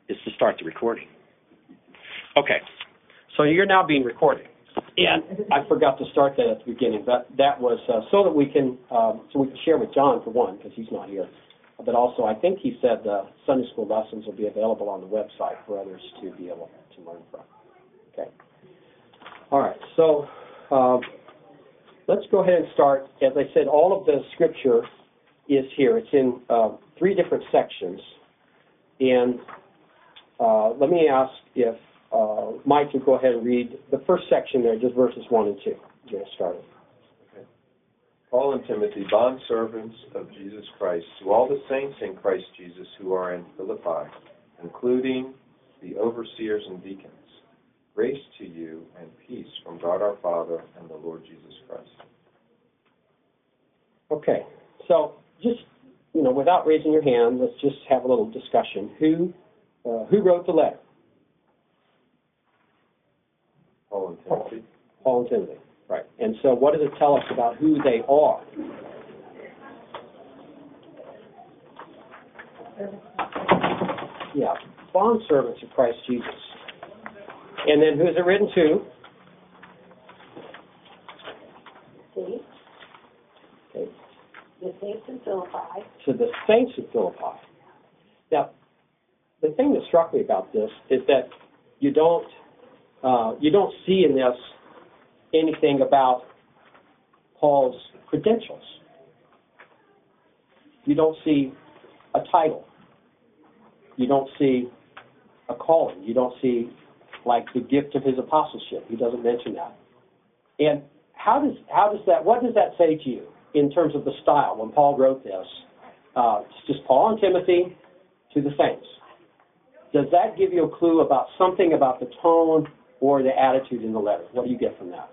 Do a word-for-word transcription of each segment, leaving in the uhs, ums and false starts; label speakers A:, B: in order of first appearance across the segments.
A: is to start the recording. Okay, so you're now being recorded. And I forgot to start that at the beginning, but that was uh, so that we can um, so we can share with John, for one, because he's not here. But also, I think he said uh, Sunday school lessons will be available on the website for others to be able to learn from. Okay. All right, so uh, let's go ahead and start. As I said, all of the scripture is here. It's in uh, three different sections. And uh, let me ask if uh, Mike can go ahead and read the first section there, just verses one and two. Get us started.
B: Okay. Paul and Timothy, bondservants of Jesus Christ, to all the saints in Christ Jesus who are in Philippi, including the overseers and deacons. Grace to you and peace from God our Father and the Lord Jesus Christ.
A: Okay, so just, you know, without raising your hand, let's just have a little discussion. Who uh, who wrote the letter?
B: Paul and Timothy.
A: Paul and Timothy, right. And so what does it tell us about who they are? Yeah, bondservants of Christ Jesus. And then who is it written to?
C: Saints.
A: Okay.
C: The saints in Philippi.
A: To the saints of Philippi. Now, the thing that struck me about this is that you don't uh, you don't see in this anything about Paul's credentials. You don't see a title. You don't see a calling. You don't see like the gift of his apostleship. He doesn't mention that. And how does how does that what does that say to you in terms of the style when Paul wrote this? Uh, it's just Paul and Timothy to the saints. Does that give you a clue about something about the tone or the attitude in the letter? What do you get from that?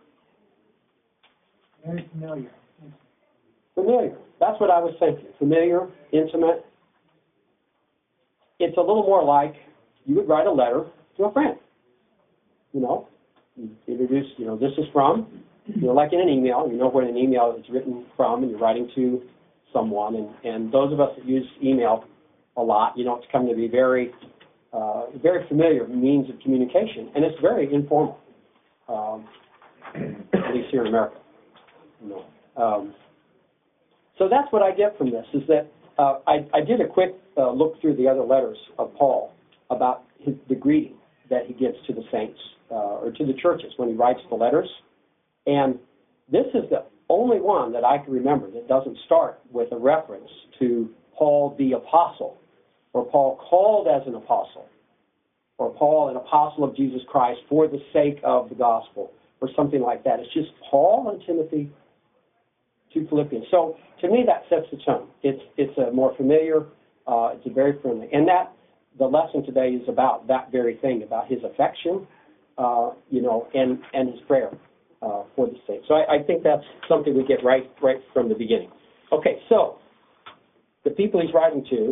D: Very familiar.
A: Familiar. That's what I was thinking. Familiar, intimate. It's a little more like you would write a letter to a friend. You know, you introduce, you know, this is from, you know, like in an email, you know where an email is written from and you're writing to someone. And, and those of us that use email a lot, you know, it's come to be very, uh, very familiar means of communication. And it's very informal, um, at least here in America. You know. Um, so that's what I get from this, is that uh, I, I did a quick uh, look through the other letters of Paul about his, the greeting that he gives to the saints uh, or to the churches when he writes the letters. And this is the only one that I can remember that doesn't start with a reference to Paul the apostle, or Paul called as an apostle, or Paul an apostle of Jesus Christ for the sake of the gospel, or something like that. It's just Paul and Timothy to Philippians. So to me that sets the tone. It's it's a more familiar, uh, it's a very friendly. And that the lesson today is about that very thing, about his affection, uh, you know, and, and his prayer uh, for the saints. So I, I think that's something we get right right from the beginning. Okay, so the people he's writing to,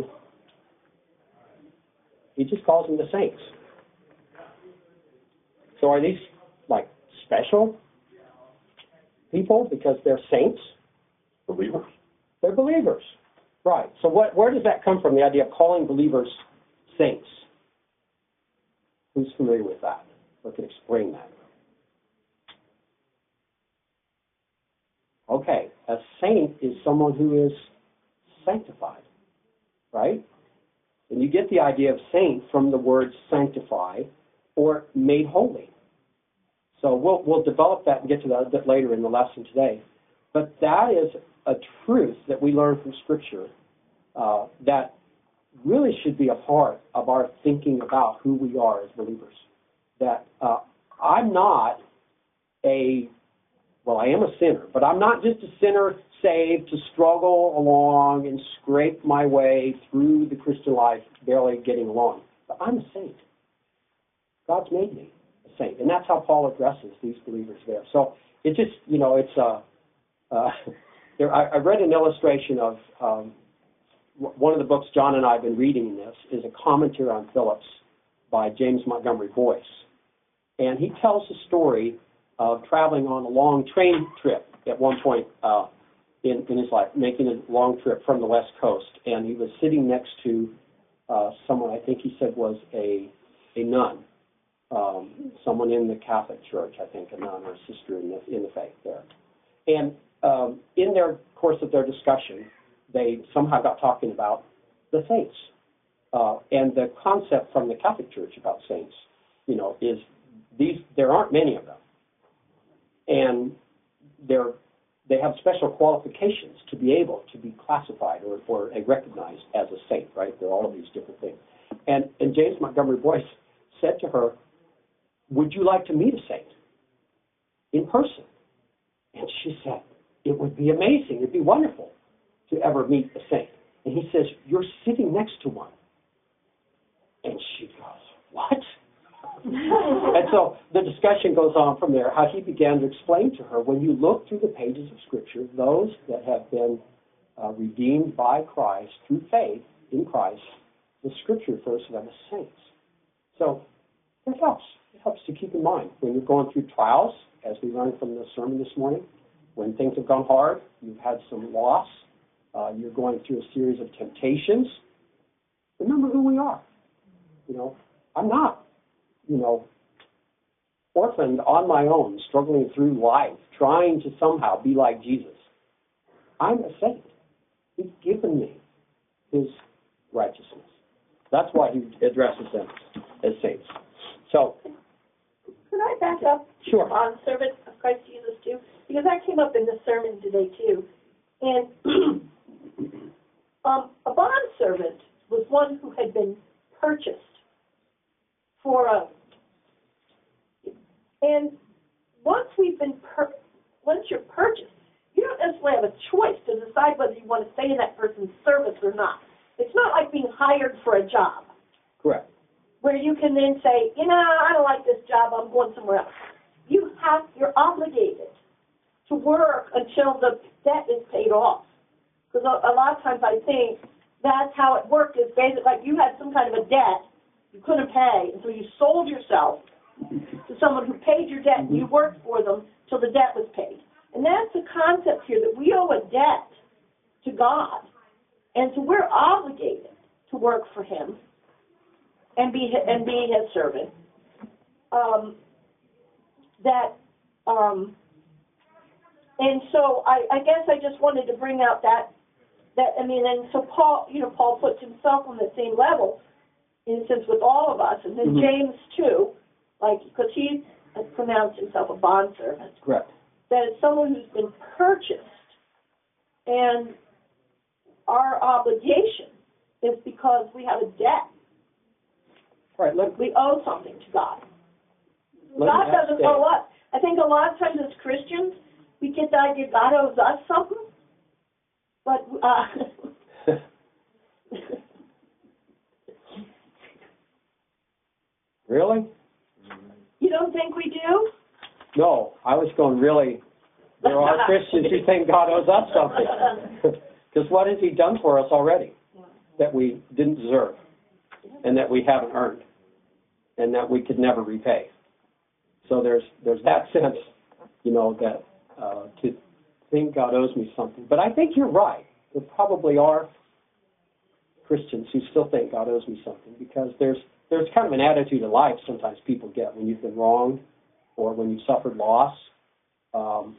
A: he just calls them the saints. So are these like special people because they're saints?
B: Believers.
A: They're believers. Right. So what, where does that come from, the idea of calling believers saints? Who's familiar with that? Or can explain that? Okay, a saint is someone who is sanctified, right? And you get the idea of saint from the word sanctify or made holy. So we'll we'll develop that and get to that a bit later in the lesson today. But that is a truth that we learn from Scripture uh, that really should be a part of our thinking about who we are as believers. That uh, I'm not a, well, I am a sinner, but I'm not just a sinner saved to struggle along and scrape my way through the Christian life, barely getting along. But I'm a saint. God's made me a saint. And that's how Paul addresses these believers there. So it just, you know, it's a, uh, there, I, I read an illustration of um, one of the books John and I have been reading in this is a commentary on Phillips by James Montgomery Boyce. And he tells the story of traveling on a long train trip at one point uh, in, in his life, making a long trip from the West Coast. And he was sitting next to uh, someone, I think he said was a, a nun, um, someone in the Catholic Church, I think, a nun or a sister in the, in the faith there. And um, in their course of their discussion, they somehow got talking about the saints. Uh, and the concept from the Catholic Church about saints, you know, is these, there aren't many of them. And they're, they have special qualifications to be able to be classified or, or recognized as a saint, right? There are all of these different things. And, and James Montgomery Boyce said to her, would you like to meet a saint in person? And she said, it would be amazing. It'd be wonderful to ever meet a saint. And he says, you're sitting next to one. And she goes, what? And so the discussion goes on from there, how he began to explain to her, when you look through the pages of Scripture, those that have been uh, redeemed by Christ through faith in Christ, the Scripture refers to them as saints. So it helps. It helps to keep in mind when you're going through trials, as we learned from the sermon this morning, when things have gone hard, you've had some loss, uh, you're going through a series of temptations, remember who we are. You know, I'm not, you know, orphaned on my own, struggling through life, trying to somehow be like Jesus. I'm a saint. He's given me his righteousness. That's why he addresses them as saints. So,
C: could I back up?
A: Sure.
C: On servant of Christ Jesus too, because that came up in the sermon today too. And um, a bond servant was one who had been purchased for a. And once we've been per, once you're purchased, you don't necessarily have a choice to decide whether you want to stay in that person's service or not. It's not like being hired for a job.
A: Correct. Where
C: you can then say, you know, I don't like this job, I'm going somewhere else. You have, you're obligated to work until the debt is paid off. Because a, a lot of times I think that's how it worked, is basically like you had some kind of a debt you couldn't pay, and so you sold yourself to someone who paid your debt, and you worked for them till the debt was paid. And that's the concept here, that we owe a debt to God. And so we're obligated to work for him and be and be his servant. Um, that um, and so I, I guess I just wanted to bring out that that I mean, and so Paul, you know, Paul puts himself on the same level, in a sense, with all of us, and then mm-hmm. James too, like because he has pronounced himself a bondservant.
A: Correct.
C: That it's someone who's been purchased, and our obligation is because we have a debt.
A: Right. Let,
C: we owe something to God.
A: let
C: God doesn't owe us. I think a lot of times as Christians, we get the idea God owes us something, but uh,
A: really?
C: You don't think we do?
A: No, I was going really. There are Christians who think God owes us something. Because what has he done for us already that we didn't deserve and that we haven't earned and that we could never repay? So there's there's that sense, you know, that uh, to think God owes me something. But I think you're right. There probably are Christians who still think God owes me something because there's there's kind of an attitude in life sometimes people get when you've been wronged or when you've suffered loss. Um,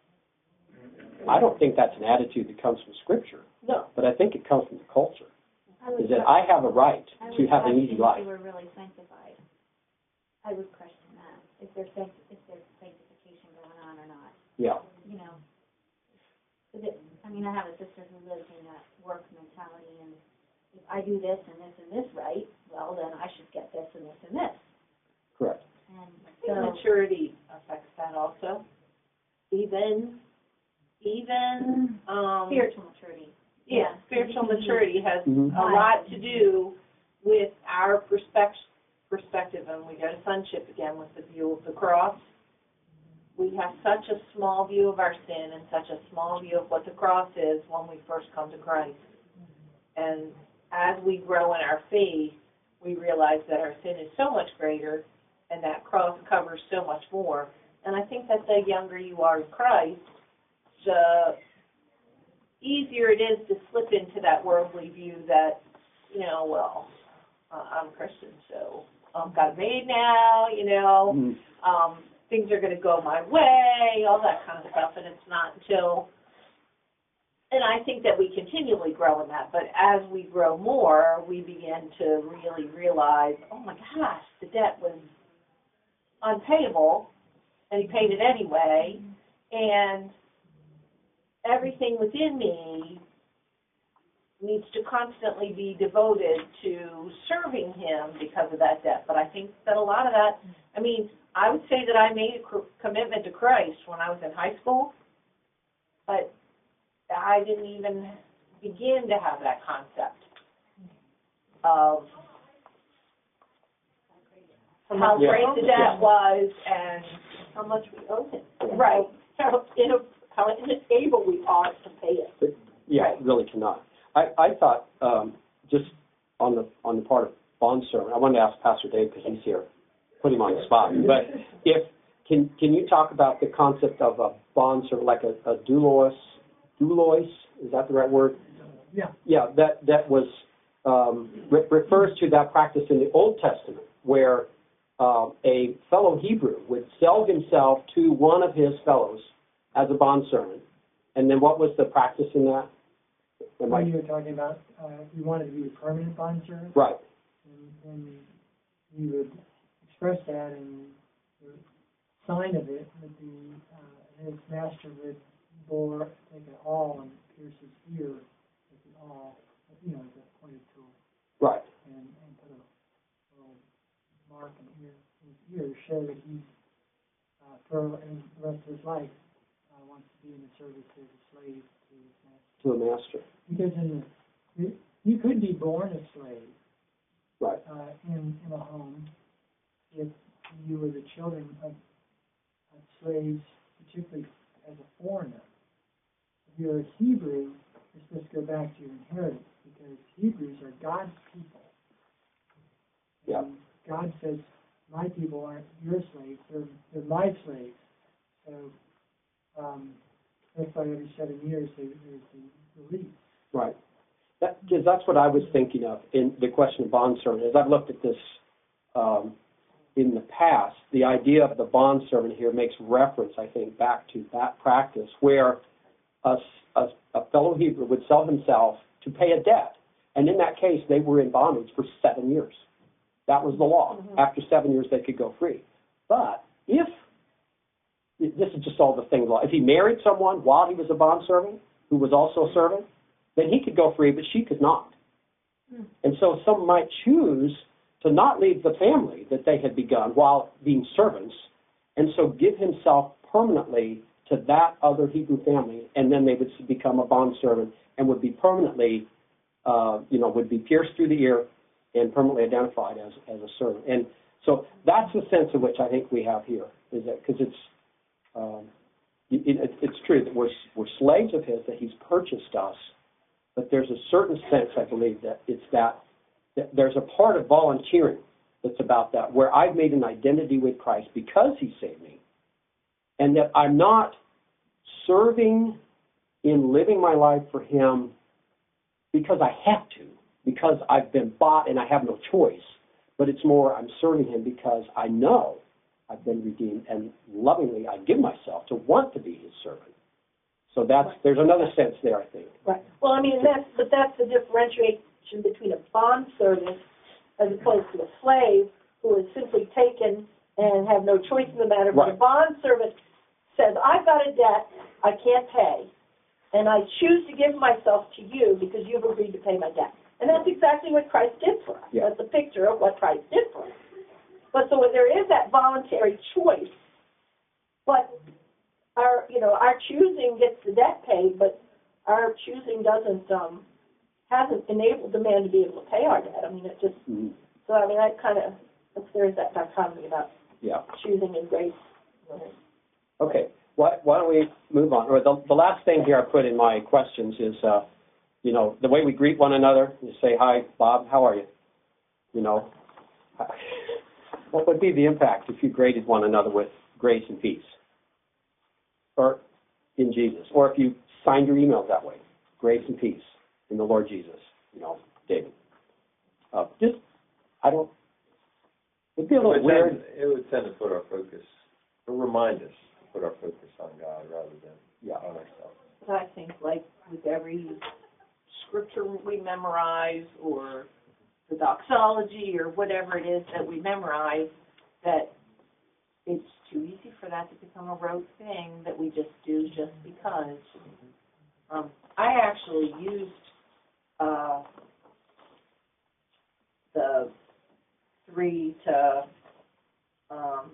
A: I don't think that's an attitude that comes from Scripture.
C: No.
A: But I think it comes from the culture. Is that I have a right to have an easy life.
D: If they were really sanctified, I would question that. If there's if there's sanctification going on or not.
A: Yeah.
D: You know, it, I mean, I have a sister who lives in that work mentality, and if I do this and this and this right, well, then I should get this and this and this.
A: Correct.
D: And
E: so, maturity affects that also. Even, even um,
D: spiritual maturity.
E: Yeah, yeah. Spiritual maturity has mm-hmm. a lot to do with our perspective. Perspective, and we go to sonship again with the view of the cross. We have such a small view of our sin and such a small view of what the cross is when we first come to Christ. And as we grow in our faith, we realize that our sin is so much greater and that cross covers so much more. And I think that the younger you are in Christ, the easier it is to slip into that worldly view that you know, well, uh, I'm a Christian, so I've got a maid now, you know,
A: Mm-hmm.
E: um, things are going to go my way, all that kind of stuff, and it's not until, and I think that we continually grow in that, but as we grow more, we begin to really realize, oh my gosh, the debt was unpayable, and he paid it anyway, and everything within me needs to constantly be devoted to serving him because of that debt. But I think that a lot of that, I mean, I would say that I made a cr- commitment to Christ when I was in high school, but I didn't even begin to have that concept of how
A: Yeah.
E: great the debt was and
C: How much we owe him.
E: right.
C: How, in a, how unable we are to pay it.
A: But, yeah,
E: Right.
A: it really cannot. I, I thought, um, just on the on the part of bondservant, I wanted to ask Pastor Dave because he's here, put him on the spot. But if can can you talk about the concept of a bondservant, like a, a doulos, doulos, is that the right word?
F: Yeah.
A: Yeah, that that was um, re- refers to that practice in the Old Testament where uh, a fellow Hebrew would sell himself to one of his fellows as a bondservant, and then what was the practice in that? Am I-
F: When you were talking about, uh, you wanted to be a permanent bondservant,
A: Right.
F: and, and you would express that, and the sign of it would be uh, his master would bore, take an awl and pierce his ear with the awl, you know, with a pointed tool,
A: Right.
F: and, and put a little mark in, ear, in his ear to show that he's, uh, for in the rest of his life, uh, wants to be in the service as a slave to his master.
A: To a master.
F: Because in the, you, you could be born a slave
A: Right.
F: uh, in, in a home if you were the children of, of slaves, particularly as a foreigner. If you're a Hebrew, you're supposed to go back to your inheritance because Hebrews are God's people.
A: Yeah.
F: And God says, my people aren't your slaves, they're, they're my slaves. So um, that's why every seven years they, there's the release.
A: Right. That, cause that's what I was thinking of in the question of bondservant. As I've looked at this um, in the past, the idea of the bondservant here makes reference, I think, back to that practice where a, a, a fellow Hebrew would sell himself to pay a debt. And in that case, they were in bondage for seven years. That was the law. Mm-hmm. After seven years, they could go free. But if, this is just all the things, if he married someone while he was a bondservant who was also a servant, then he could go free, but she could not. Mm. And so some might choose to not leave the family that they had begun while being servants, and so give himself permanently to that other Hebrew family, and then they would become a bondservant and would be permanently, uh, you know, would be pierced through the ear and permanently identified as, as a servant. And so that's the sense in which I think we have here, is that because it's, um, it, it, it's true that we're, we're slaves of his, that he's purchased us, but there's a certain sense, I believe, that it's that, that there's a part of volunteering that's about that, where I've made an identity with Christ because he saved me, and that I'm not serving in living my life for him because I have to, because I've been bought and I have no choice, but it's more I'm serving him because I know I've been redeemed, and lovingly I give myself to want to be his servant. So that's, there's another sense there, I think.
C: Right. Well, I mean, that's, but that's the differentiation between a bondservant as opposed to a slave who is simply taken and have no choice in the matter. But
A: Right.
C: a bondservant says, I've got a debt I can't pay, and I choose to give myself to you because you've agreed to pay my debt. And that's exactly what Christ did for us.
A: Yeah.
C: That's a picture of what Christ did for us. But so there is that voluntary choice, but our, you know, our choosing gets the debt paid, but our choosing doesn't, um, hasn't enabled the man to be able to pay our debt. I mean, it just,
A: Mm-hmm.
C: so I mean, I kind of, there's that dichotomy about
A: Yeah.
C: choosing and grace.
A: Okay. Why, why don't we move on? Or the, the last thing here I put in my questions is, uh, you know, the way we greet one another. You say, hi, Bob, how are you? You know, what would be the impact if you greeted one another with grace and peace? Or in Jesus. Or if you signed your emails that way, grace and peace in the Lord Jesus, you know, David. Uh, just, I don't, it'd be a
B: It
A: little
B: would
A: weird.
B: tend- It would tend to put our focus, or remind us to put our focus on God rather than
A: Yeah.
B: on ourselves.
E: But I think, like with every scripture we memorize, or the doxology, or whatever it is that we memorize, that it's too easy for that to become a rote thing that we just do just because. Um, I actually used uh, the three to um,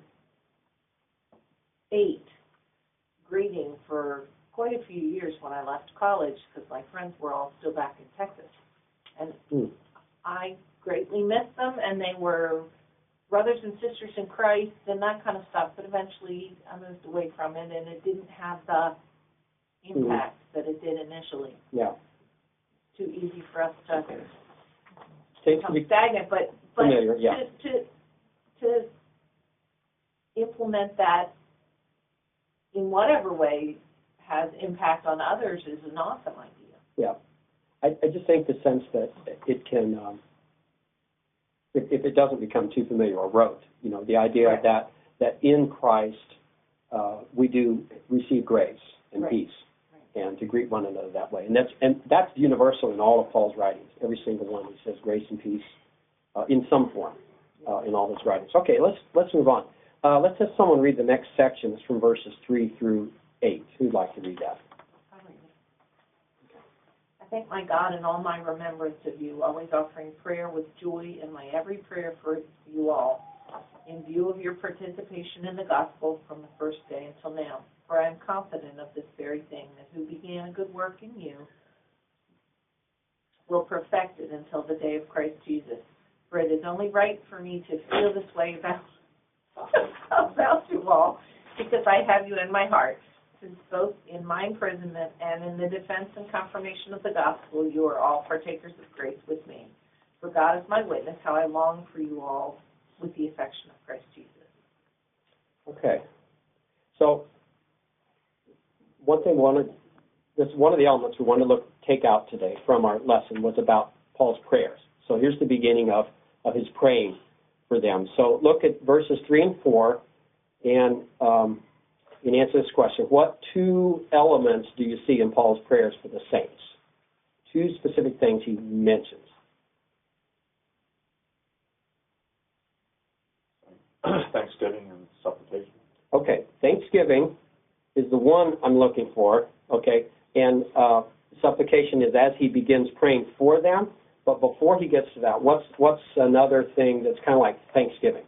E: eight greeting for quite a few years when I left college, because my friends were all still back in Texas. And
A: Mm.
E: I greatly missed them, and they were brothers and sisters in Christ and that kind of stuff, but eventually I moved away from it, and it didn't have the impact mm. that it did initially.
A: Yeah.
E: Too easy for us to
A: Seems
E: become
A: to be
E: stagnant, but, but
A: familiar, yeah.
E: to, to, to implement that in whatever way has impact on others is an awesome idea.
A: Yeah. I, I just think the sense that it can, um, if, if it doesn't become too familiar or rote, you know, the idea
E: right.
A: that, that in Christ uh, we do receive grace and
E: right.
A: peace,
E: right.
A: and to greet one another that way. And that's, and that's universal in all of Paul's writings. Every single one, he says grace and peace uh, in some form uh, in all his writings. Okay, let's, let's move on. Uh, let's have someone read the next section. It's from verses three through eight. Who'd like to read that?
E: I thank my God in all my remembrance of you, always offering prayer with joy in my every prayer for you all, in view of your participation in the gospel from the first day until now. For I am confident of this very thing, that who began a good work in you will perfect it until the day of Christ Jesus. For it is only right for me to feel this way about, about you all, because I have you in my heart. Since both in my imprisonment and in the defense and confirmation of the gospel, you are all partakers of grace with me. For God is my witness, how I long for you all with the affection of Christ Jesus.
A: Okay. So, one thing we wanted, this one of the elements we wanted to look take out today from our lesson was about Paul's prayers. So here's the beginning of, of his praying for them. So look at verses three and four, and um, in answer to this question, what two elements do you see in Paul's prayers for the saints? Two specific things he mentions.
G: Thanksgiving and supplication.
A: Okay, Thanksgiving is the one I'm looking for, okay, and uh, supplication is as he begins praying for them, but before he gets to that, what's what's another thing that's kind of like Thanksgiving?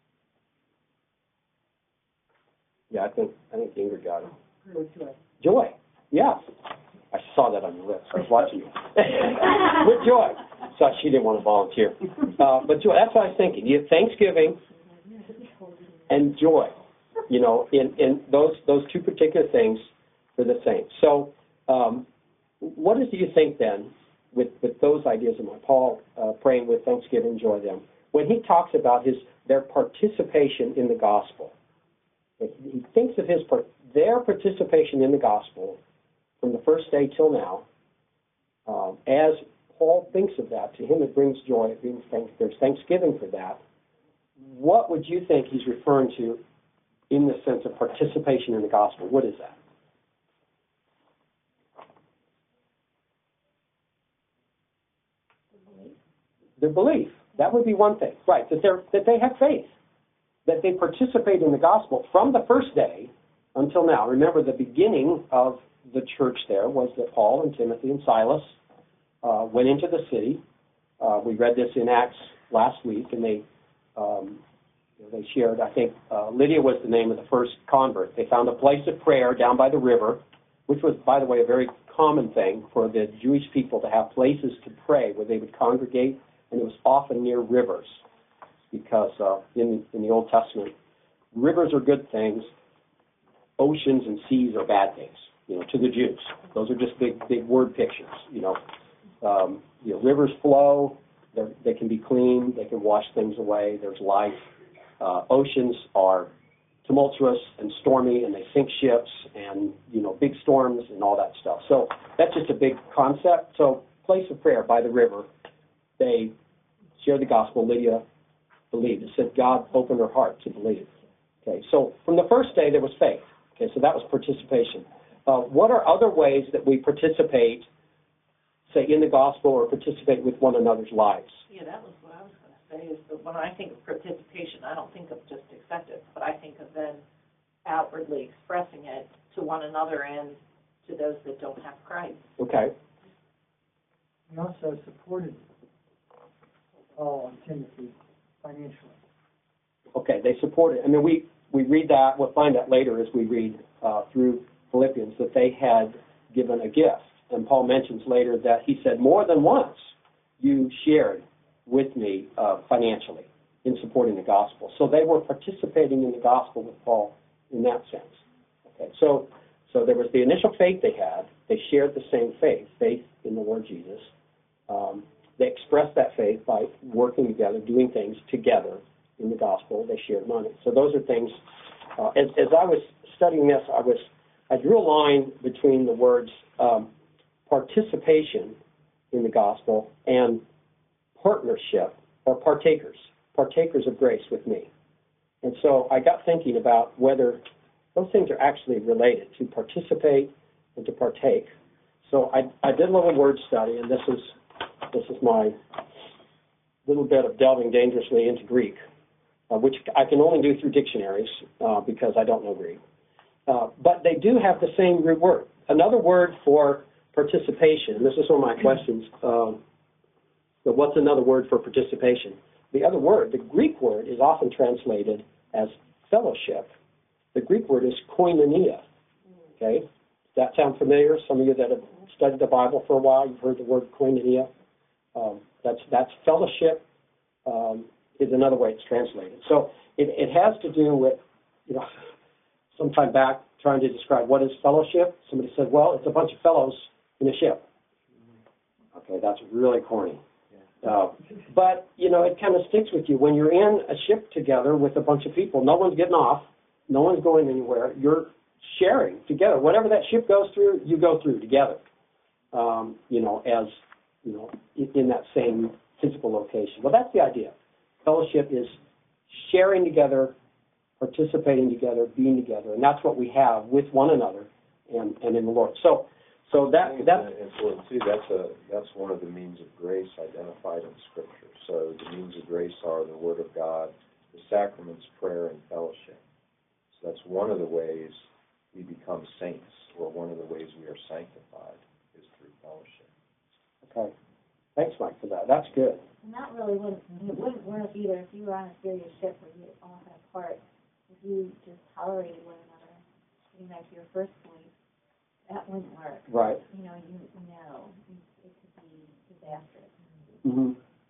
A: Yeah, I think I think Ingrid got it.
F: Joy.
A: Joy, yeah. I saw that on your lips. I was watching you. With joy. So she didn't want to volunteer. Uh, but joy, that's what I was thinking. You have Thanksgiving and joy, you know, in, in those those two particular things for the saints. So um, what is, do you think then, with, with those ideas of Paul uh, praying with thanksgiving and joy them, when he talks about his their participation in the gospel? He thinks of his their participation in the gospel from the first day till now. Um, as Paul thinks of that, to him it brings joy. It brings thanks, there's thanksgiving for that. What would you think he's referring to in the sense of participation in the gospel? What is that? Their belief. That would be one thing, right? That they that they have faith. That they participate in the gospel from the first day until now. Remember, the beginning of the church there was that Paul and Timothy and Silas uh, went into the city. Uh, we read this in Acts last week, and they um, they shared, I think, uh, Lydia was the name of the first convert. They found a place of prayer down by the river, which was, by the way, a very common thing for the Jewish people to have places to pray where they would congregate, and it was often near rivers. Because uh, in, in the Old Testament, rivers are good things, oceans and seas are bad things, you know, to the Jews. Those are just big, big word pictures, you know. Um, you know, rivers flow, they can be clean, they can wash things away, there's life. Uh, oceans are tumultuous and stormy, and they sink ships and, you know, big storms and all that stuff. So that's just a big concept. So place of prayer by the river, they shared the gospel. Lydia believed. It said God opened her heart to believe. Okay, so from the first day there was faith. Okay, so that was participation. Uh, what are other ways that we participate, say, in the gospel or participate with one another's lives?
E: Yeah, that was what I was going to say, is that when I think of participation, I don't think of just acceptance, but I think of then outwardly expressing it to one another and to those that don't have Christ.
A: Okay.
F: We also supported Paul and Timothy financially.
A: Okay, they support it. I mean, we, we read that, we'll find that later as we read uh, through Philippians, that they had given a gift. And Paul mentions later that he said, more than once you shared with me uh, financially in supporting the gospel. So they were participating in the gospel with Paul in that sense. Okay, so so there was the initial faith they had. They shared the same faith, faith in the Lord Jesus. Um, they expressed that faith by working together, doing things together in the gospel. They shared money. So those are things. Uh, as, as I was studying this, I was I drew a line between the words um, participation in the gospel and partnership or partakers, partakers of grace with me. And so I got thinking about whether those things are actually related, to participate and to partake. So I, I did a little word study, and this is this is my little bit of delving dangerously into Greek, uh, which I can only do through dictionaries uh, because I don't know Greek. Uh, but they do have the same root word. Another word for participation, this is one of my questions, um, but what's another word for participation? The other word, the Greek word, is often translated as fellowship. The Greek word is koinonia. Okay? Does that sound familiar? Some of you that have studied the Bible for a while, you've heard the word koinonia. Um, that's that's fellowship um, is another way it's translated. So it, it has to do with, you know, some time back trying to describe what is fellowship. Somebody said, well, it's a bunch of fellows in a ship. Okay, that's really corny. Uh, but, you know, it kind of sticks with you. When you're in a ship together with a bunch of people, no one's getting off, no one's going anywhere, you're sharing together. Whatever that ship goes through, you go through together, um, you know, as, you know, in, in that same physical location. Well, that's the idea. Fellowship is sharing together, participating together, being together, and that's what we have with one another and, and in the Lord. So, so that that's
B: important too. That's a that's one of the means of grace identified in Scripture. So the means of grace are the Word of God, the sacraments, prayer, and fellowship. So that's one of the ways we become saints, or one of the ways we are sanctified is through fellowship.
A: Okay. Thanks, Mike, for that. That's good.
D: And that really wouldn't, it wouldn't work either if you were on a serious ship where you all had part. If you just tolerated one another, getting back to your first point, that wouldn't work.
A: Right.
D: You know, you know, it could be disastrous.
A: Mm-hmm.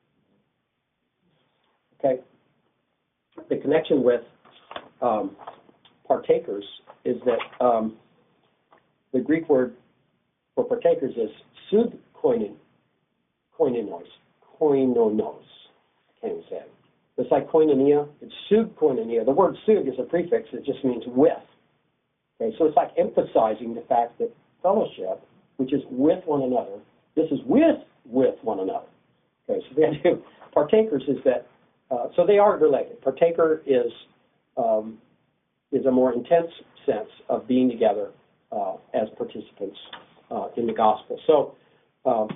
A: Okay. The connection with um, partakers is that um, the Greek word for partakers is sub koinon, koinonos, koinonos. I can't even say it. It's like koinonia. It's sub koinonia. The word sub is a prefix. It just means with. Okay, so it's like emphasizing the fact that fellowship, which is with one another, this is with with one another. Okay, so the idea of partakers is that, uh, so they are related. Partaker is um, is a more intense sense of being together uh, as participants uh, in the gospel. So um,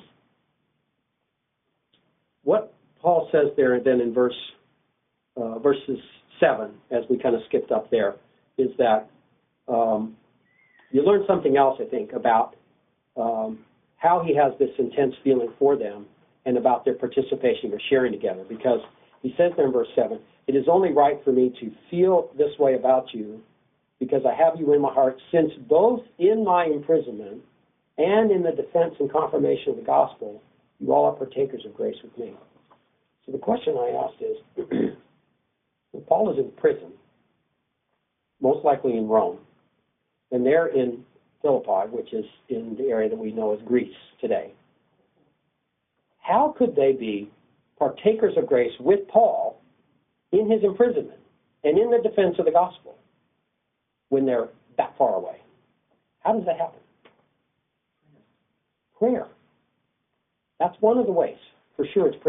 A: what Paul says there then in verse uh, verses seven, as we kind of skipped up there, is that Um, you learn something else, I think, about um, how he has this intense feeling for them and about their participation or sharing together. Because he says there in verse seven, it is only right for me to feel this way about you because I have you in my heart, since both in my imprisonment and in the defense and confirmation of the gospel, you all are partakers of grace with me. So the question I asked is, when Paul is in prison, most likely in Rome, and they're in Philippi, which is in the area that we know as Greece today, how could they be partakers of grace with Paul in his imprisonment and in the defense of the gospel when they're that far away? How does that happen? Prayer. That's one of the ways. For sure it's prayer.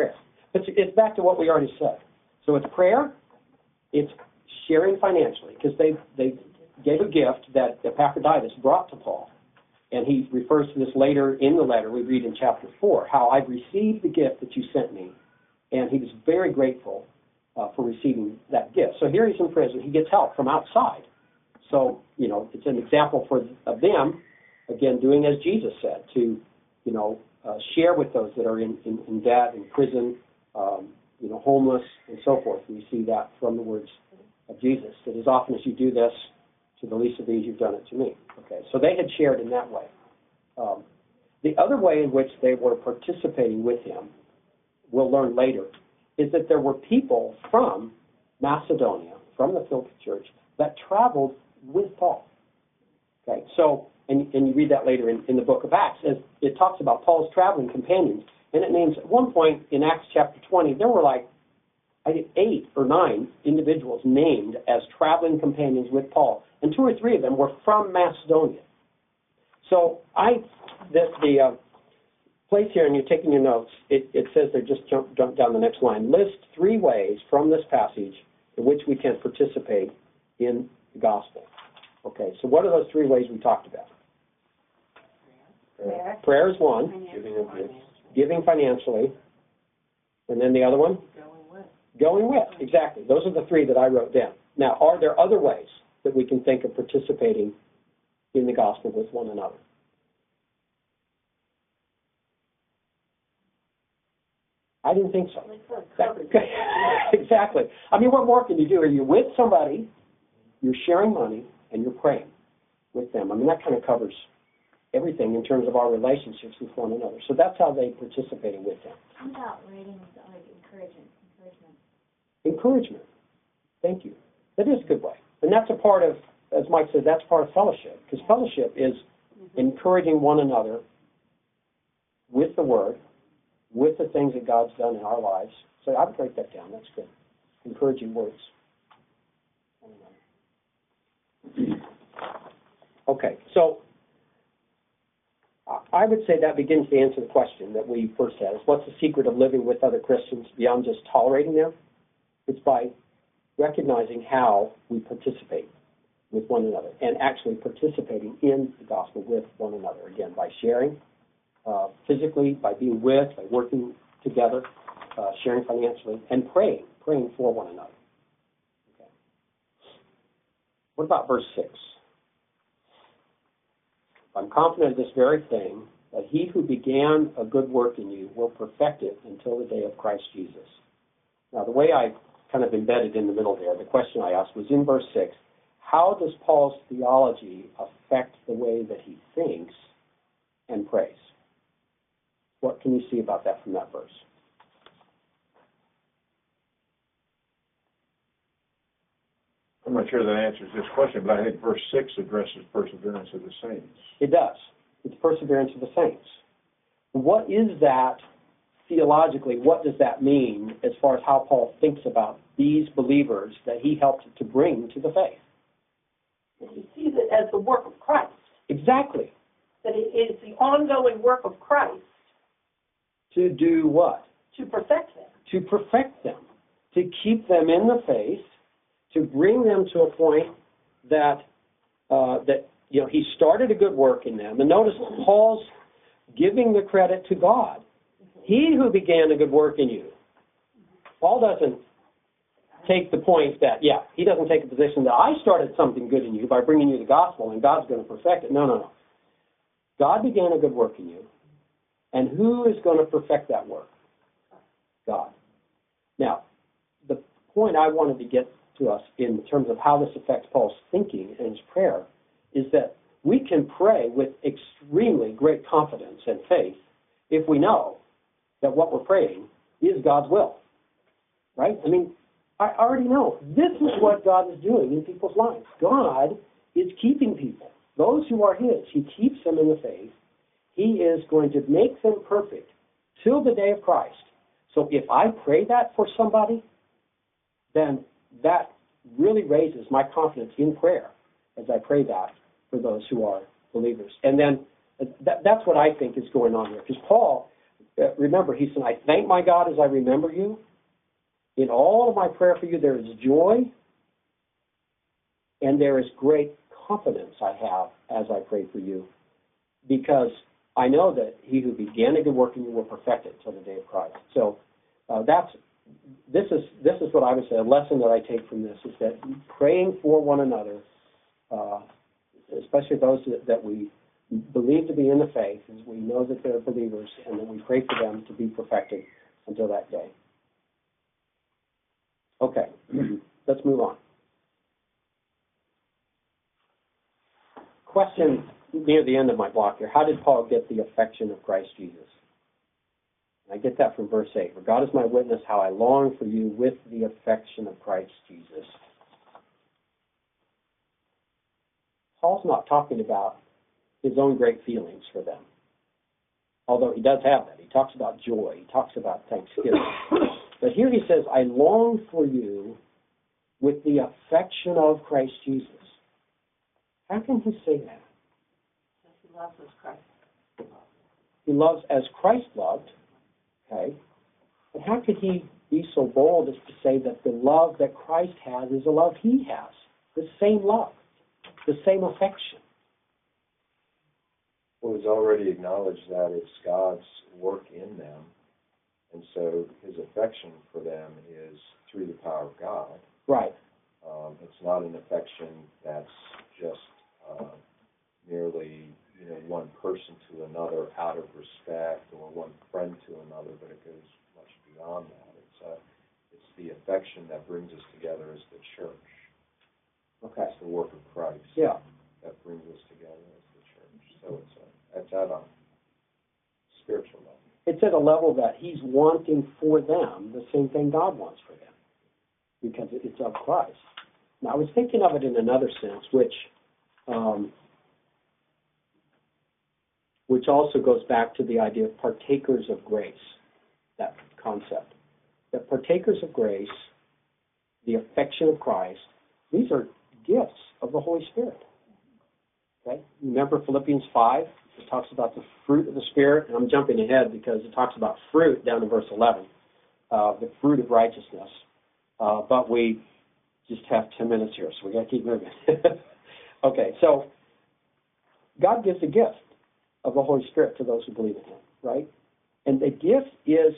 A: It's, it's back to what we already said. So it's prayer, it's sharing financially, because they, they gave a gift that Epaphroditus brought to Paul. And he refers to this later in the letter. We read in chapter four, how I've received the gift that you sent me. And he was very grateful uh, for receiving that gift. So here he's in prison. He gets help from outside. So, you know, it's an example for of them, again, doing as Jesus said, to, you know, uh, share with those that are in, in, in debt, in prison, um, you know, homeless, and so forth. We see that from the words of Jesus, that as often as you do this to the least of these, you've done it to me. Okay, so they had shared in that way. Um, the other way in which they were participating with him, we'll learn later, is that there were people from Macedonia, from the Philippian church, that traveled with Paul. Okay, so, and, and you read that later in, in the book of Acts, as it talks about Paul's traveling companions, and it names, at one point in Acts chapter twenty, there were like, I think, eight or nine individuals named as traveling companions with Paul, and two or three of them were from Macedonia. So I, the, the uh, place here, and you're taking your notes, it, it says there, just jump, jump down the next line, list three ways from this passage in which we can participate in the gospel. Okay, so what are those three ways we talked about?
C: Prayer.
A: Prayer is one.
B: Giving of gifts.
A: Giving financially. And then the other one?
E: Going with.
A: Going with, exactly. Those are the three that I wrote down. Now, are there other ways that we can think of participating in the gospel with one another? I didn't think so. That- exactly. I mean, what more can you do? Are you with somebody, you're sharing money, and you're praying with them? I mean, that kind of covers everything in terms of our relationships with one another. So that's how they participated with them.
D: How about writing, like, encouragement, encouragement?
A: Encouragement. Thank you. That is a good way. And that's a part of, as Mike said, that's part of fellowship. Because fellowship is mm-hmm. encouraging one another with the Word, with the things that God's done in our lives. So I would write that down. That's good. Encouraging words. Okay, so I would say that begins to answer the question that we first had. Is what's the secret of living with other Christians beyond just tolerating them? It's by recognizing how we participate with one another and actually participating in the gospel with one another. Again, by sharing uh, physically, by being with, by working together, uh, sharing financially, and praying, praying for one another. Okay. What about verse six? I'm confident of this very thing, that he who began a good work in you will perfect it until the day of Christ Jesus. Now, the way I kind of embedded in the middle there, the question I asked was in verse six, how does Paul's theology affect the way that he thinks and prays? What can you see about that from that verse?
G: I'm not sure that answers this question, but I think verse six addresses perseverance of the saints.
A: It does. It's perseverance of the saints. What is that theologically? What does that mean as far as how Paul thinks about these believers that he helped to bring to the faith?
C: He sees it as the work of Christ.
A: Exactly.
C: That it is the ongoing work of Christ.
A: To do what?
C: To perfect them.
A: To perfect them. To keep them in the faith. To bring them to a point that uh, that you know he started a good work in them. And notice Paul's giving the credit to God. He who began a good work in you. Paul doesn't take the point that, yeah, he doesn't take a position that I started something good in you by bringing you the gospel and God's going to perfect it. No, no, no. God began a good work in you. And who is going to perfect that work? God. Now, the point I wanted to get to us in terms of how this affects Paul's thinking and his prayer is that we can pray with extremely great confidence and faith if we know that what we're praying is God's will. Right? I mean, I already know this is what God is doing in people's lives. God is keeping people. Those who are his, he keeps them in the faith. He is going to make them perfect till the day of Christ. So if I pray that for somebody, then that really raises my confidence in prayer as I pray that for those who are believers. And then that, that's what I think is going on here. Because Paul, uh, remember, he said, I thank my God as I remember you. In all of my prayer for you, there is joy, and there is great confidence I have as I pray for you, because I know that he who began a good work in you will perfect it till the day of Christ. So uh, that's this is this is what I would say. A lesson that I take from this is that praying for one another, uh, especially those that, that we believe to be in the faith, is we know that they're believers, and that we pray for them to be perfected until that day. Okay, let's move on. Question near the end of my block here. How did Paul get the affection of Christ Jesus? I get that from verse eight. For God is my witness how I long for you with the affection of Christ Jesus. Paul's not talking about his own great feelings for them, although he does have that. He talks about joy. He talks about thanksgiving. But here he says, I long for you with the affection of Christ Jesus. How can he say that?
E: Because he loves as Christ.
A: He loves as Christ loved, okay? But how could he be so bold as to say that the love that Christ has is a love he has? The same love, the same affection.
B: Well, he's already acknowledged that it's God's work in them, and so his affection for them is through the power of God.
A: Right.
B: Um, it's not an affection that's just uh, merely, you know, one person to another out of respect, or one friend to another, but it goes much beyond that. It's uh, it's the affection that brings us together as the church.
A: Okay.
B: It's the work of Christ.
A: Yeah.
B: That brings us together as the church. So it's a, it's at a spiritual level.
A: It's at a level that he's wanting for them the same thing God wants for them, because it's of Christ. Now, I was thinking of it in another sense, which um, which also goes back to the idea of partakers of grace, that concept. That partakers of grace, the affection of Christ, these are gifts of the Holy Spirit. Okay? Remember Philippians five? It talks about the fruit of the Spirit, and I'm jumping ahead because it talks about fruit down in verse eleven, uh, the fruit of righteousness. Uh, but we just have ten minutes here, so we got to keep moving. Okay, so God gives a gift of the Holy Spirit to those who believe in Him, right? And the gift is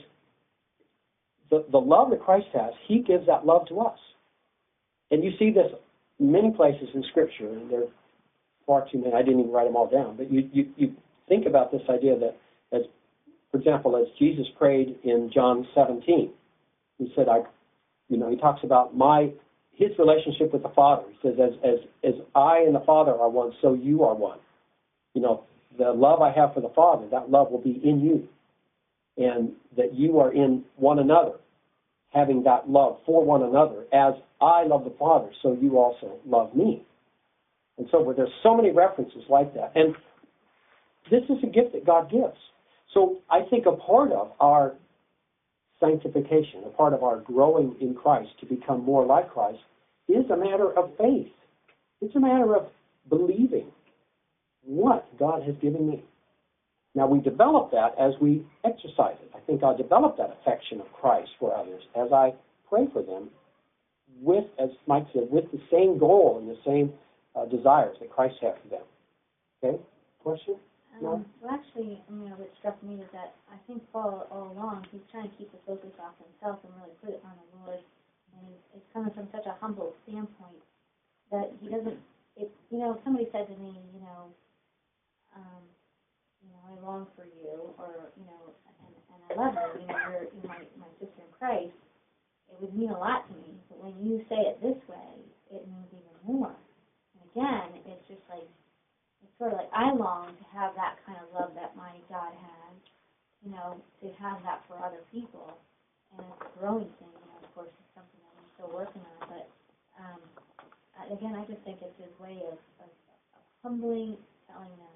A: the, the love that Christ has. He gives that love to us. And you see this in many places in Scripture, and there are far too many. I didn't even write them all down. But you, you, you think about this idea that, as for example, as Jesus prayed in John seventeen, he said, "I," you know, he talks about my his relationship with the Father. He says, "As as as I and the Father are one, so you are one." You know, the love I have for the Father, that love will be in you, and that you are in one another, having that love for one another. As I love the Father, so you also love me. And so forth. There's so many references like that. And this is a gift that God gives. So I think a part of our sanctification, a part of our growing in Christ to become more like Christ, is a matter of faith. It's a matter of believing what God has given me. Now, we develop that as we exercise it. I think I develop that affection of Christ for others as I pray for them with, as Mike said, with the same goal and the same uh, desires that Christ had for them. Okay? Question? No?
D: Um, well, actually, you know, what struck me is that I think Paul, all along, he's trying to keep the focus off himself and really put it on the Lord. And it's coming from such a humble standpoint that he doesn't, it, you know, somebody said to me, you know, um, you know, I long for you, or, you know, and, and I love you, you know, you're, you're my, my sister in Christ. It would mean a lot to me. But when you say it this way, it means even more. And again, it's just like, it's sort of like I long to have that kind of love that my God has, you know, to have that for other people. And it's a growing thing, you know, of course, it's something that I'm still working on. But, um, again, I just think it's his way of, of, of humbly telling them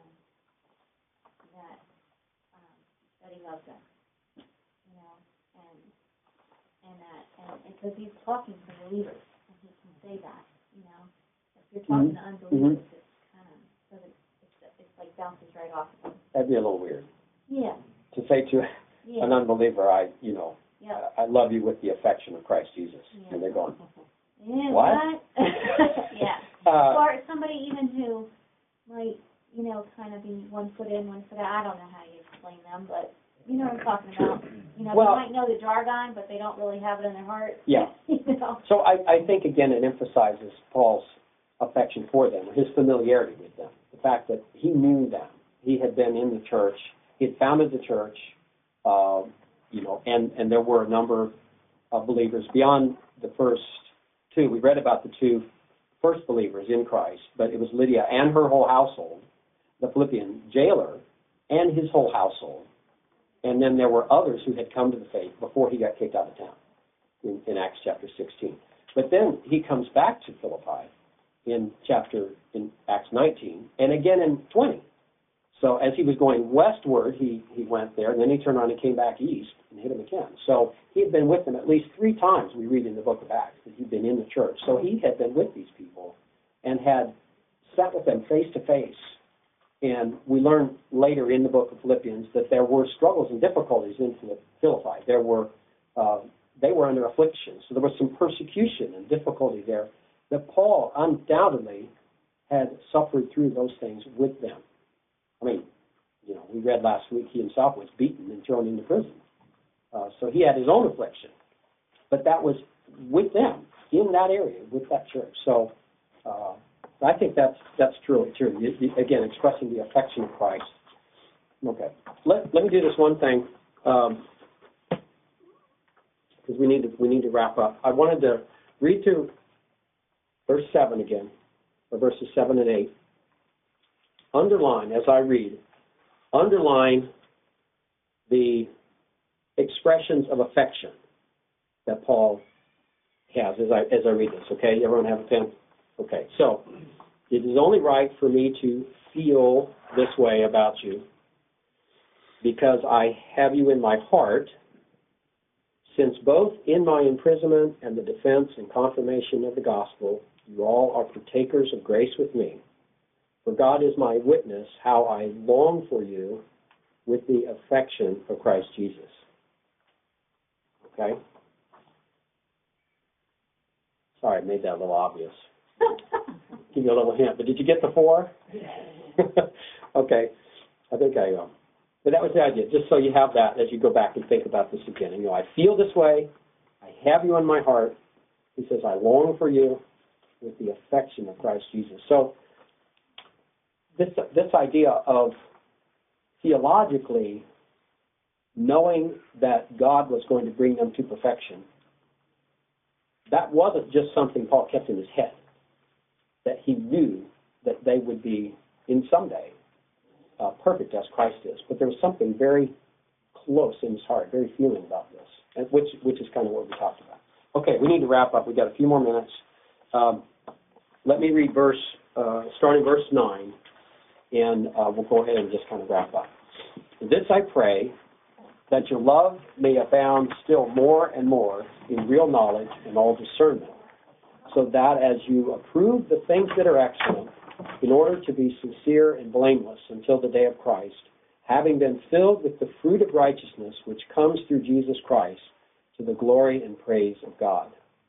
D: that um, that he loves them, you know, and and that, and because he's talking to believers, and he can say that, you know. If you're talking mm-hmm. to unbelievers, mm-hmm. it's kind of, doesn't, it's, it's like bounces right off of them.
A: That'd be a little weird.
D: Yeah.
A: To say to
D: Yeah.
A: an unbeliever, I, you know,
D: Yeah.
A: I love you with the affection of Christ Jesus.
D: Yeah.
A: And they're going,
D: Yeah,
A: What?
D: what? Yeah.
A: uh,
D: Or somebody even who might, you know, kind of be one foot in, one foot out. I don't know how you explain them, but you know what I'm talking about. You know,
A: Well-
D: they might know the jargon, but they don't really have it in their heart.
A: Yeah.
D: You know?
A: So I, I think, again, it emphasizes Paul's affection for them, his familiarity with them, the fact that he knew them. He had been in the church. He had founded the church, uh, you know, and, and there were a number of believers beyond the first two. We read about the two first believers in Christ, but it was Lydia and her whole household, the Philippian jailer and his whole household. And then there were others who had come to the faith before he got kicked out of town in, in Acts chapter sixteen. But then he comes back to Philippi in chapter, in Acts nineteen, and again in twenty. So as he was going westward, he, he went there, and then he turned around and came back east and hit him again. So he had been with them at least three times, we read in the book of Acts, that he'd been in the church. So he had been with these people and had sat with them face to face. And we learn later in the book of Philippians that there were struggles and difficulties in Philippi. There were, uh, they were under affliction. So there was some persecution and difficulty there that Paul undoubtedly had suffered through those things with them. I mean, you know, we read last week he himself was beaten and thrown into prison. Uh, so he had his own affliction. But that was with them, in that area, with that church. So uh, I think that's that's truly true. You, you, again, expressing the affection of Christ. Okay. Let, let me do this one thing, because um, we need to we need to wrap up. I wanted to read through verse seven again, or verses seven and eight. Underline, as I read, underline the expressions of affection that Paul has as I as I read this, okay? Everyone have a pen? Okay, so it is only right for me to feel this way about you because I have you in my heart, since both in my imprisonment and the defense and confirmation of the gospel, you all are partakers of grace with me. For God is my witness how I long for you with the affection of Christ Jesus. Okay? Sorry, I made that a little obvious. Give you a little hint. But did you get the four? Okay. I think I um. But that was the idea, just so you have that as you go back and think about this again. And, you know, I feel this way. I have you in my heart. He says, I long for you with the affection of Christ Jesus. So, This this idea of theologically knowing that God was going to bring them to perfection, that wasn't just something Paul kept in his head, that he knew that they would be, in someday, uh, perfect as Christ is. But there was something very close in his heart, very feeling about this, and which, which is kind of what we talked about. Okay, we need to wrap up. We've got a few more minutes. Um, let me read verse, uh, starting verse nine. And uh, we'll go ahead and just kind of wrap up. This I pray, that your love may abound still more and more in real knowledge and all discernment, so that as you approve the things that are excellent, in order to be sincere and blameless until the day of Christ, having been filled with the fruit of righteousness which comes through Jesus Christ, to the glory and praise of God.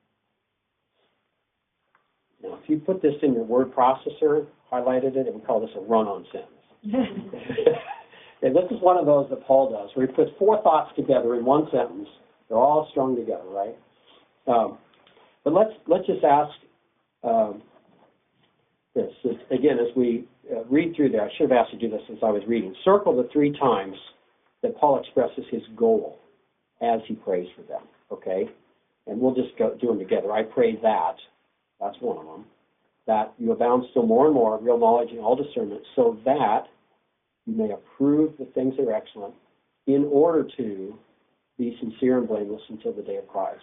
A: Now, if you put this in your word processor, highlighted it, and we call this a run-on sentence. And this is one of those that Paul does, where he puts four thoughts together in one sentence. They're all strung together, right? Um, but let's let's just ask um, this again as we uh, read through there. I should have asked you to do this as I was reading. Circle the three times that Paul expresses his goal as he prays for them. Okay, and we'll just go do them together. I pray that. That's one of them. That you abound still more and more of real knowledge and all discernment, so that you may approve the things that are excellent, in order to be sincere and blameless until the day of Christ.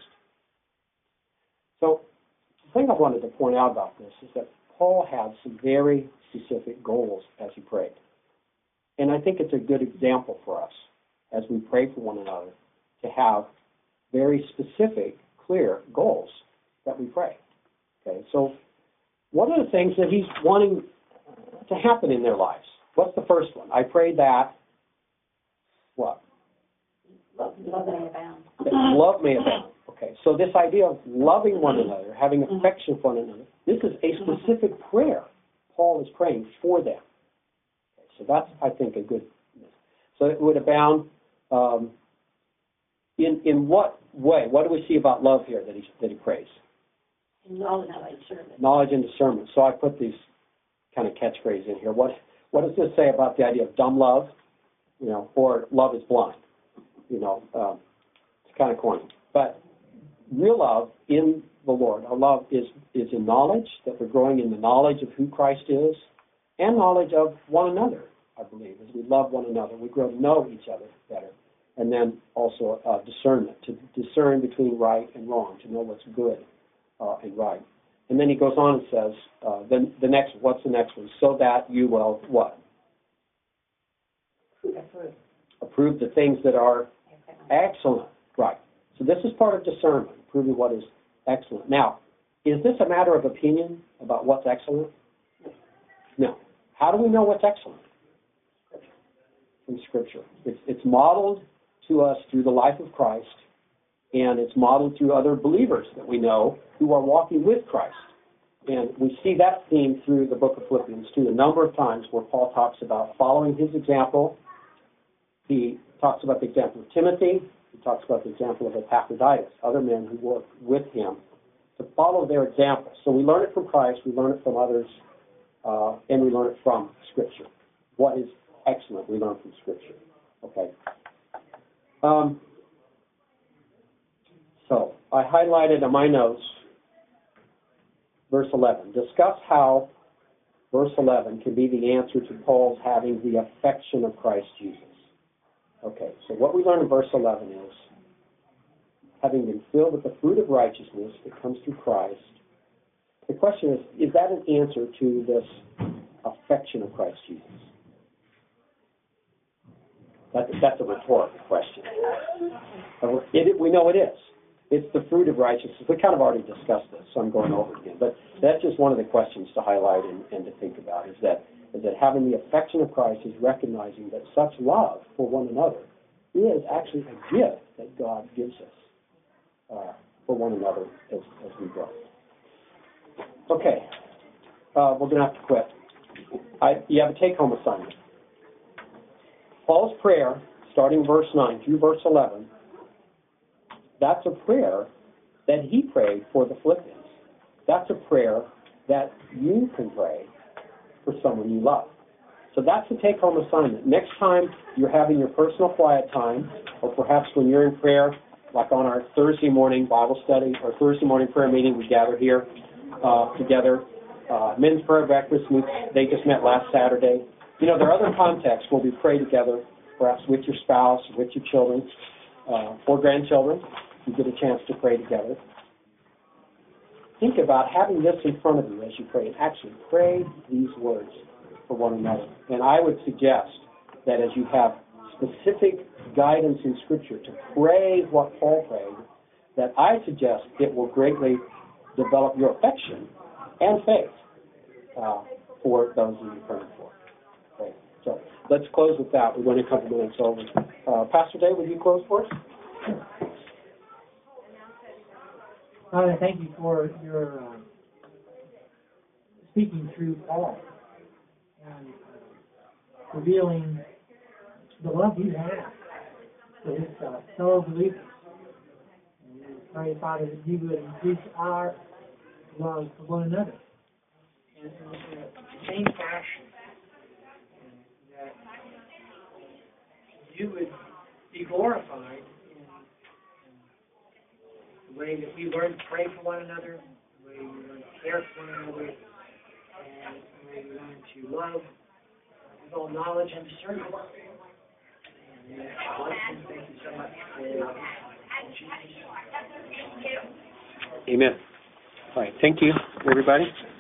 A: So the thing I wanted to point out about this is that Paul had some very specific goals as he prayed. And I think it's a good example for us as we pray for one another to have very specific, clear goals that we pray. Okay, so what are the things that he's wanting to happen in their lives? What's the first one? I pray that, what?
C: Love, love
D: May
C: it.
D: abound.
A: That love may abound. Okay, so this idea of loving one another, having affection for one another, this is a specific prayer Paul is praying for them. Okay, so that's, I think, a good. So it would abound. Um, in in what way? What do we see about love here that he that he prays?
C: Knowledge and discernment.
A: Knowledge and discernment. So I put these kind of catchphrases in here. What what does this say about the idea of dumb love? You know, or love is blind. You know, um, it's kind of corny. But real love in the Lord, our love is is in knowledge, that we're growing in the knowledge of who Christ is, and knowledge of one another, I believe. As we love one another, we grow to know each other better. And then also uh, discernment, to discern between right and wrong, to know what's good uh, and right. And then he goes on and says, uh, the, the next, what's the next one? So that you will what?
C: Approve.
A: Approve the things that are excellent. Right. So this is part of discernment, proving what is excellent. Now, is this a matter of opinion about what's excellent? No. How do we know what's excellent? From Scripture. It's, it's modeled to us through the life of Christ, and it's modeled through other believers that we know who are walking with Christ. And we see that theme through the book of Philippians, too, a number of times where Paul talks about following his example. He talks about the example of Timothy. He talks about the example of Epaphroditus, other men who worked with him, to follow their example. So we learn it from Christ, we learn it from others, uh, and we learn it from Scripture. What is excellent, we learn from Scripture. Okay. Um, so I highlighted on my notes verse eleven. Discuss how verse eleven can be the answer to Paul's having the affection of Christ Jesus. Okay, so what we learn in verse eleven is, having been filled with the fruit of righteousness that comes through Christ, the question is, is that an answer to this affection of Christ Jesus? That, that's a rhetorical question. It, we know it is. It's the fruit of righteousness. We kind of already discussed this, so I'm going over it again. But that's just one of the questions to highlight and, and to think about, is that is that having the affection of Christ is recognizing that such love for one another is actually a gift that God gives us uh, for one another as, as we grow. Okay, uh, we're going to have to quit. I, you have a take-home assignment. Paul's prayer, starting verse nine through verse eleven, that's a prayer that he prayed for the Philippians. That's a prayer that you can pray for someone you love. So that's the take-home assignment. Next time you're having your personal quiet time, or perhaps when you're in prayer, like on our Thursday morning Bible study or Thursday morning prayer meeting, we gather here uh, together. Uh, men's prayer breakfast, we, they just met last Saturday. You know, there are other contexts where we pray together, perhaps with your spouse, with your children, uh, or grandchildren. You get a chance to pray together. Think about having this in front of you as you pray, and actually pray these words for one another. And I would suggest that as you have specific guidance in Scripture to pray what Paul prayed, that I suggest it will greatly develop your affection and faith uh, for those that you're praying for. Okay. So let's close with that. We're going a couple minutes over. Uh, Pastor Dave, would you close for us?
F: Father, thank you for your uh, speaking through Paul and uh, revealing the love you have for his uh, fellow believers. And we pray, Father, that you would increase our love for one another in, in, in the same fashion, and that you would be glorified the way that we learn to pray for one another, the way we learn to care for one another, and the way we learn to love with all knowledge and discernment. And uh, thank you so much for Jesus.
A: Amen. All right. Thank you, everybody.